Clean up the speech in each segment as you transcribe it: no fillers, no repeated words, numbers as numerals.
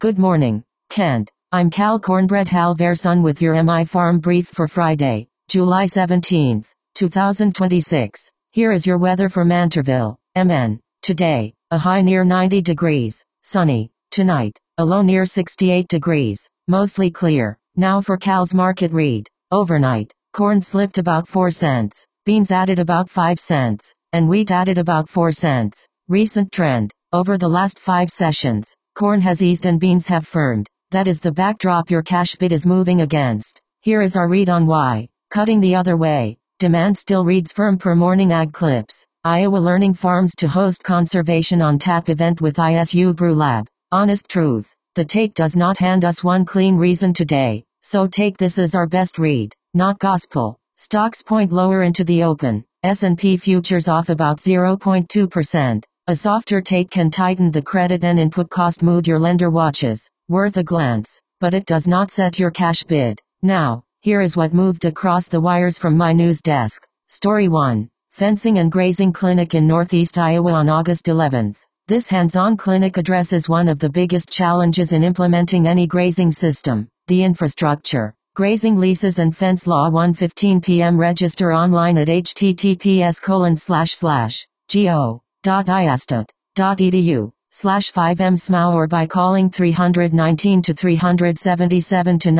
Good morning, Kent. I'm Cal Cornbread Halverson with your MI Farm Brief for Friday, July 17, 2026. Here is your weather for Mantorville, MN. Today, a high near 90 degrees, sunny. Tonight, a low near 68 degrees, mostly clear. Now for Cal's market read. Overnight, corn slipped about 4 cents, beans added about 5 cents, and wheat added about 4 cents. Recent trend. Over the last 5 sessions, corn has eased and beans have firmed. That is the backdrop your cash bid is moving against. Here is our read on why. Cutting the other way. Demand still reads firm per Morning Ag Clips. Iowa Learning Farms to host Conservation on Tap event with ISU Brew Lab. Honest truth. The take does not hand us one clean reason today, so take this as our best read, not gospel. Stocks point lower into the open. S&P futures off about 0.2%. A softer take can tighten the credit and input cost mood your lender watches. Worth a glance, but it does not set your cash bid. Now, here is what moved across the wires from my news desk. Story 1. Fencing and Grazing Clinic in Northeast Iowa on August 11th. This hands-on clinic addresses one of the biggest challenges in implementing any grazing system, the infrastructure. Grazing leases and fence law 1:15 p.m. Register online at https://go.iastat.edu/5msmao or by calling 319 to 377 to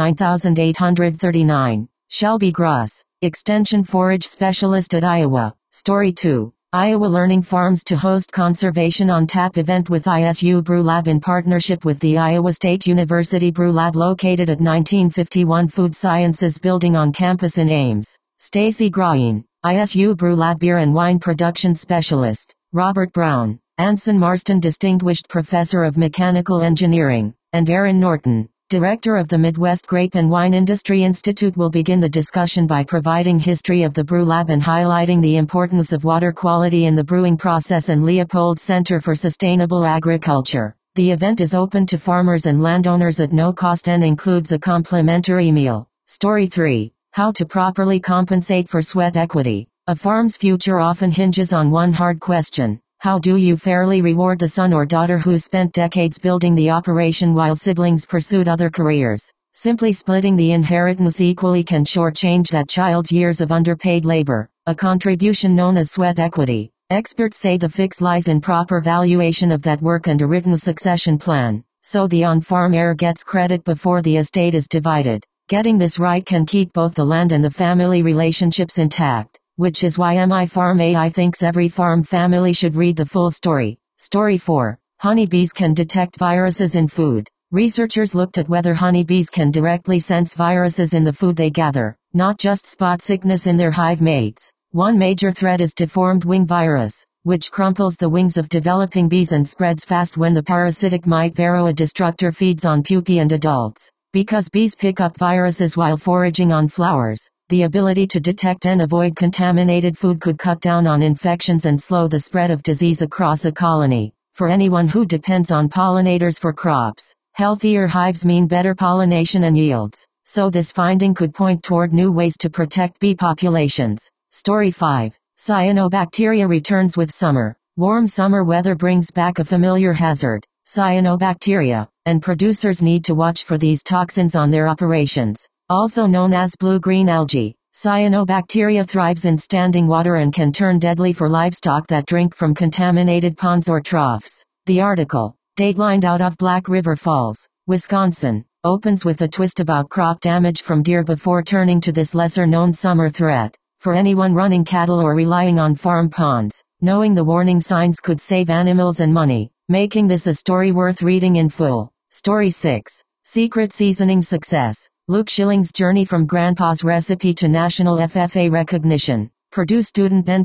9839. Shelby Gross, Extension Forage Specialist at Iowa. Story 2. Iowa Learning Farms to host Conservation on Tap event with ISU Brew Lab in partnership with the Iowa State University Brew Lab located at 1951 Food Sciences Building on campus in Ames. Stacy Grain, ISU Brew Lab Beer and Wine Production Specialist. Robert Brown, Anson Marston Distinguished Professor of Mechanical Engineering, and Aaron Norton, Director of the Midwest Grape and Wine Industry Institute will begin the discussion by providing history of the Brew Lab and highlighting the importance of water quality in the brewing process and Leopold Center for Sustainable Agriculture. The event is open to farmers and landowners at no cost and includes a complimentary meal. Story 3. How to properly compensate for sweat equity. A farm's future often hinges on one hard question. How do you fairly reward the son or daughter who spent decades building the operation while siblings pursued other careers? Simply splitting the inheritance equally can shortchange that child's years of underpaid labor, a contribution known as sweat equity. Experts say the fix lies in proper valuation of that work and a written succession plan, so the on-farm heir gets credit before the estate is divided. Getting this right can keep both the land and the family relationships intact. Which is why MI Farm AI thinks every farm family should read the full story. Story 4. Honeybees can detect viruses in food. Researchers looked at whether honeybees can directly sense viruses in the food they gather, not just spot sickness in their hive mates. One major threat is deformed wing virus, which crumples the wings of developing bees and spreads fast when the parasitic mite varroa destructor feeds on pupae and adults. Because bees pick up viruses while foraging on flowers, the ability to detect and avoid contaminated food could cut down on infections and slow the spread of disease across a colony. For anyone who depends on pollinators for crops, healthier hives mean better pollination and yields. So this finding could point toward new ways to protect bee populations. Story 5. Cyanobacteria returns with summer. Warm summer weather brings back a familiar hazard, cyanobacteria, and producers need to watch for these toxins on their operations. Also known as blue-green algae, cyanobacteria thrives in standing water and can turn deadly for livestock that drink from contaminated ponds or troughs. The article, datelined out of Black River Falls, Wisconsin, opens with a twist about crop damage from deer before turning to this lesser-known summer threat. For anyone running cattle or relying on farm ponds, knowing the warning signs could save animals and money, making this a story worth reading in full. Story 6. Secret Seasoning Success. Luke Schilling's journey from grandpa's recipe to national FFA recognition. Purdue student and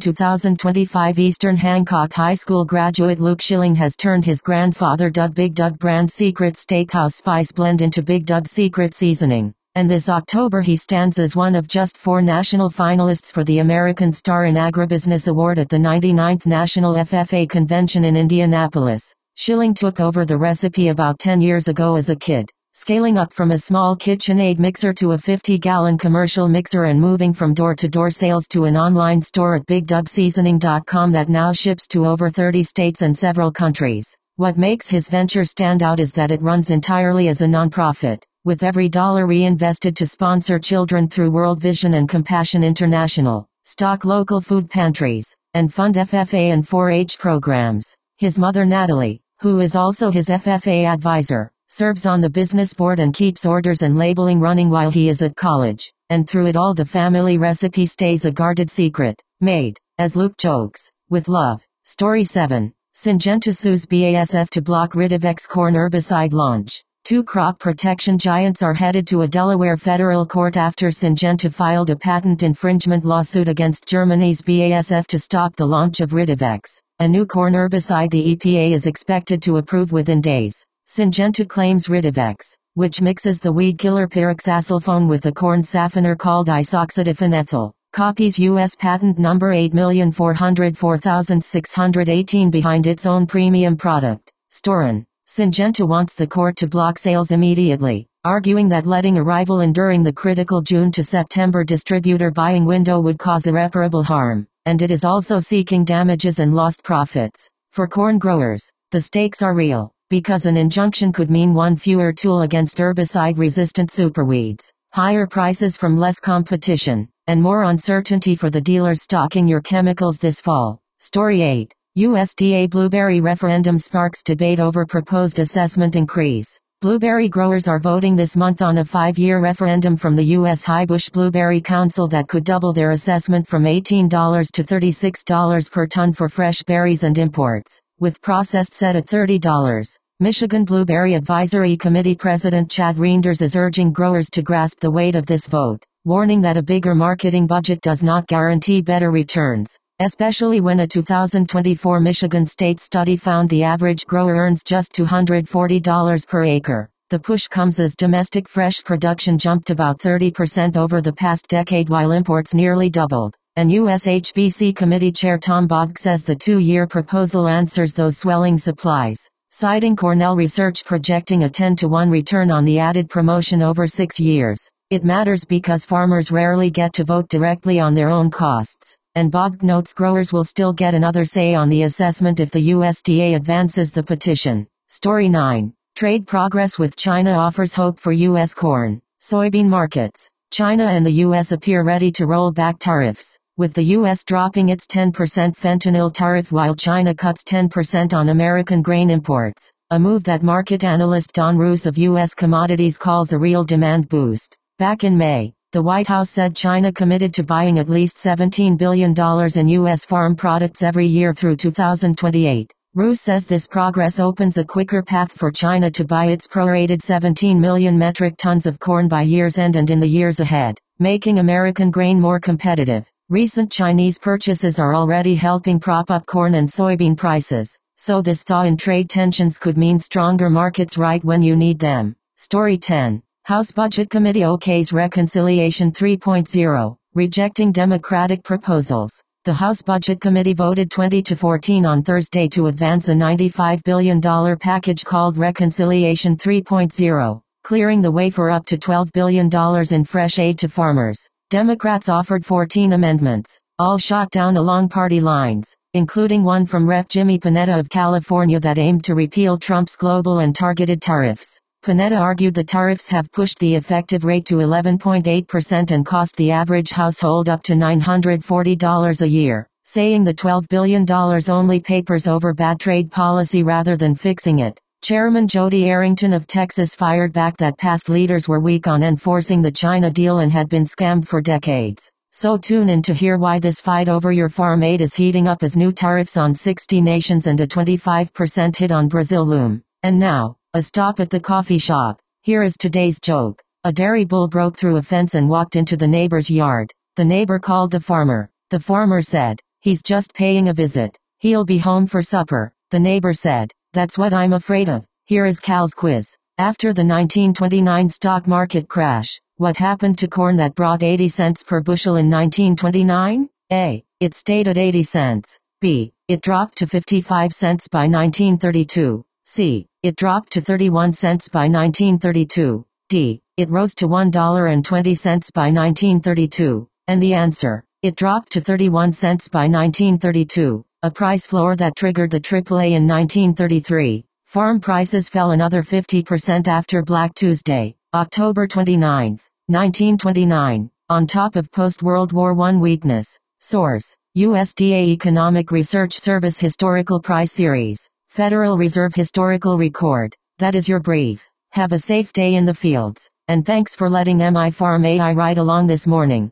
2025 Eastern Hancock High School graduate Luke Schilling has turned his grandfather Big Doug brand Secret Steakhouse Spice Blend into Big Doug Secret Seasoning. And this October he stands as one of just 4 national finalists for the American Star in Agribusiness Award at the 99th National FFA Convention in Indianapolis. Schilling took over the recipe about 10 years ago as a kid, scaling up from a small KitchenAid mixer to a 50-gallon commercial mixer and moving from door-to-door sales to an online store at BigDougSeasoning.com that now ships to over 30 states and several countries. What makes his venture stand out is that it runs entirely as a nonprofit, with every dollar reinvested to sponsor children through World Vision and Compassion International, stock local food pantries, and fund FFA and 4-H programs. His mother Natalie, who is also his FFA advisor, serves on the business board and keeps orders and labeling running while he is at college, and through it all the family recipe stays a guarded secret, made, as Luke jokes, with love. Story 7. Syngenta sues BASF to block Ridifex corn herbicide launch. Two crop protection giants are headed to a Delaware federal court after Syngenta filed a patent infringement lawsuit against Germany's BASF to stop the launch of Ridifex, a new corn herbicide the EPA is expected to approve within days. Syngenta claims Ridifex, which mixes the weed killer pyroxasulfone with a corn safener called isoxadephene ethyl, copies U.S. patent number 8,404,618 behind its own premium product, Storin. Syngenta wants the court to block sales immediately, arguing that letting a rival in during the critical June to September distributor buying window would cause irreparable harm, and it is also seeking damages and lost profits. For corn growers, the stakes are real, because an injunction could mean one fewer tool against herbicide-resistant superweeds, higher prices from less competition, and more uncertainty for the dealers stocking your chemicals this fall. Story 8. USDA blueberry referendum sparks debate over proposed assessment increase. Blueberry growers are voting this month on a 5-year referendum from the U.S. Highbush Blueberry Council that could double their assessment from $18 to $36 per ton for fresh berries and imports, with processed set at $30. Michigan Blueberry Advisory Committee President Chad Reinders is urging growers to grasp the weight of this vote, warning that a bigger marketing budget does not guarantee better returns, especially when a 2024 Michigan State study found the average grower earns just $240 per acre. The push comes as domestic fresh production jumped about 30% over the past decade while imports nearly doubled. And USHBC Committee Chair Tom Bogg says the 2-year proposal answers those swelling supplies, citing Cornell research projecting a 10-to-1 return on the added promotion over 6 years. It matters because farmers rarely get to vote directly on their own costs, and Bogg notes growers will still get another say on the assessment if the USDA advances the petition. Story 9. Trade progress with China offers hope for U.S. corn, soybean markets. China and the U.S. appear ready to roll back tariffs, with the U.S. dropping its 10% fentanyl tariff while China cuts 10% on American grain imports, a move that market analyst Don Roos of U.S. Commodities calls a real demand boost. Back in May, the White House said China committed to buying at least $17 billion in U.S. farm products every year through 2028. Roos says this progress opens a quicker path for China to buy its prorated 17 million metric tons of corn by year's end and in the years ahead, making American grain more competitive. Recent Chinese purchases are already helping prop up corn and soybean prices, so this thaw in trade tensions could mean stronger markets right when you need them. Story 10. House Budget Committee okays Reconciliation 3.0, rejecting Democratic proposals. The House Budget Committee voted 20-14 on Thursday to advance a $95 billion package called Reconciliation 3.0, clearing the way for up to $12 billion in fresh aid to farmers. Democrats offered 14 amendments, all shot down along party lines, including one from Rep. Jimmy Panetta of California that aimed to repeal Trump's global and targeted tariffs. Panetta argued the tariffs have pushed the effective rate to 11.8% and cost the average household up to $940 a year, saying the $12 billion only papers over bad trade policy rather than fixing it. Chairman Jody Arrington of Texas fired back that past leaders were weak on enforcing the China deal and had been scammed for decades. So tune in to hear why this fight over your farm aid is heating up as new tariffs on 60 nations and a 25% hit on Brazil loom. And now, a stop at the coffee shop. Here is today's joke. A dairy bull broke through a fence and walked into the neighbor's yard. The neighbor called the farmer. The farmer said, "He's just paying a visit. He'll be home for supper." The neighbor said, "That's what I'm afraid of." Here is Cal's quiz. After the 1929 stock market crash, what happened to corn that brought 80 cents per bushel in 1929? A. It stayed at 80 cents. B. It dropped to 55 cents by 1932. C. It dropped to 31 cents by 1932. D. It rose to $1.20 by 1932. And the answer, it dropped to 31 cents by 1932, a price floor that triggered the AAA in 1933. Farm prices fell another 50% after Black Tuesday, October 29, 1929, on top of post-World War I weakness. Source: USDA Economic Research Service Historical Price Series. Federal Reserve Historical Record. That is your brief. Have a safe day in the fields, and thanks for letting MI Farm AI ride along this morning.